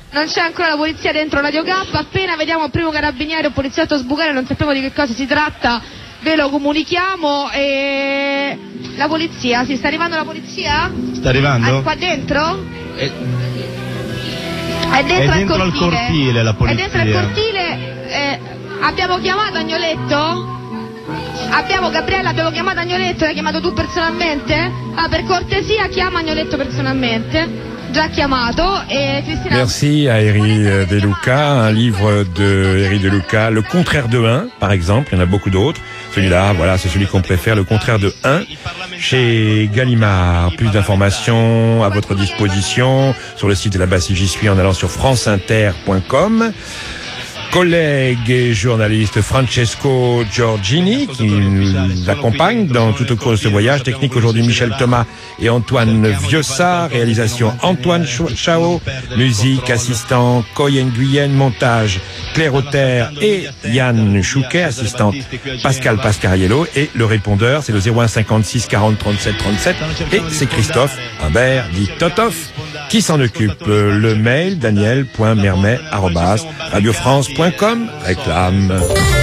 Non c'è ancora la polizia dentro Radio K, appena vediamo il primo carabiniere o poliziotto sbucare, non sappiamo di che cosa si tratta, ve lo comunichiamo. E la polizia, sta arrivando la polizia? Sta arrivando? Qua dentro? È dentro al cortile la polizia. È dentro al cortile, abbiamo chiamato Agnoletto? Gabriella, abbiamo chiamato Agnoletto, l'hai chiamato tu personalmente? Per cortesia chiama Agnoletto personalmente. Già chiamato. Et Christina... Merci à Eri De Luca, un livre de Eri De Luca, Le contraire de 1, par exemple, il y en a beaucoup d'autres. Celui-là, voilà, c'est celui qu'on préfère, Le contraire de 1, chez Gallimard. Plus d'informations à votre disposition sur le site de la Bastille J'y suis en allant sur franceinter.com. Collègue et journaliste Francesco Giorgini qui nous accompagne dans tout au cours de ce voyage. Technique aujourd'hui Michel Thomas et Antoine Viossa. Réalisation Antoine Chao. Musique assistant Coyen Guyenne. Montage Claire Auter et Yann Chouquet. Assistante Pascal Pascariello. Et le répondeur c'est le 01 56 40 37 37. Et c'est Christophe Humbert dit Totof qui s'en occupe. Le mail daniel.mermet@radiofrance.com. Réclame.